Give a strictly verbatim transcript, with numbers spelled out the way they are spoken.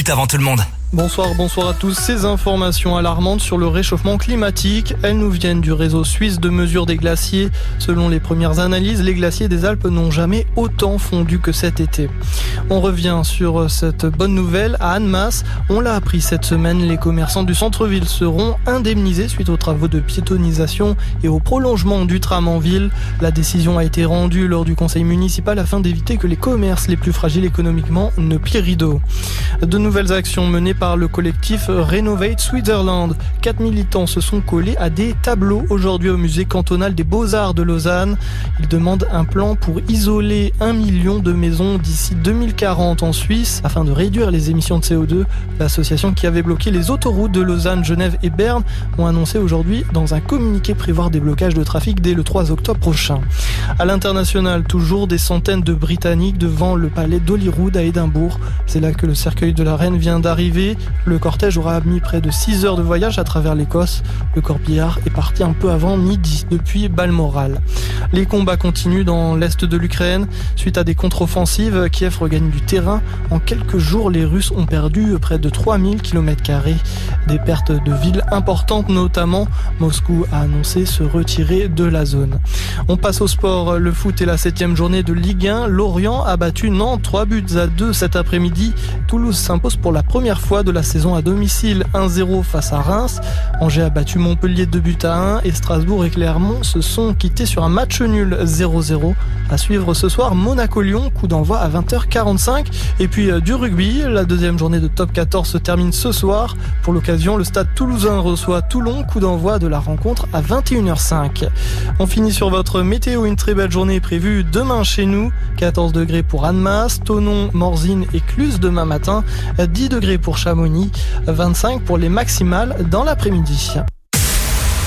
Avant tout le monde. Bonsoir, bonsoir à tous. Ces informations alarmantes sur le réchauffement climatique, elles nous viennent du réseau suisse de mesure des glaciers. Selon les premières analyses, les glaciers des Alpes n'ont jamais autant fondu que cet été. On revient sur cette bonne nouvelle à Annemasse. On l'a appris cette semaine, les commerçants du centre-ville seront indemnisés suite aux travaux de piétonisation et au prolongement du tram en ville. La décision a été rendue lors du conseil municipal afin d'éviter que les commerces les plus fragiles économiquement ne plient rideau. De nouvelles actions menées par le collectif Renovate Switzerland. Quatre militants se sont collés à des tableaux aujourd'hui au musée cantonal des Beaux-Arts de Lausanne. Ils demandent un plan pour isoler un million de maisons d'ici deux mille quarante en Suisse afin de réduire les émissions de C O deux. L'association qui avait bloqué les autoroutes de Lausanne, Genève et Berne ont annoncé aujourd'hui dans un communiqué prévoir des blocages de trafic dès le trois octobre prochain. À l'international, toujours des centaines de Britanniques devant le palais d'Holyrood à Édimbourg. C'est là que le cercueil de la reine vient d'arriver. Le cortège aura mis près de six heures de voyage à travers l'Écosse. Le corbillard est parti un peu avant midi depuis Balmoral. Les combats continuent dans l'est de l'Ukraine. Suite à des contre-offensives, Kiev regagne du terrain. En quelques jours, les Russes ont perdu près de trois mille kilomètres carrés. Des pertes de villes importantes notamment. Moscou a annoncé se retirer de la zone. On passe au sport. Le foot est la septième journée de Ligue un. Lorient a battu Nantes trois buts à deux cet après-midi. Toulouse s'impose pour la première fois de la saison à domicile, un zéro face à Reims. Angers a battu Montpellier deux buts à un et Strasbourg et Clermont se sont quittés sur un match nul zéro zéro. À suivre ce soir, Monaco-Lyon, coup d'envoi à vingt heures quarante-cinq. Et puis euh, du rugby, la deuxième journée de top quatorze se termine ce soir. Pour l'occasion, le stade toulousain reçoit Toulon, coup d'envoi de la rencontre à vingt et une heures cinq. On finit sur votre météo, une très belle journée est prévue demain chez nous. quatorze degrés pour Annemasse, Thonon, Morzine et Cluse demain matin, dix degrés pour Chamonix, vingt-cinq pour les maximales dans l'après-midi.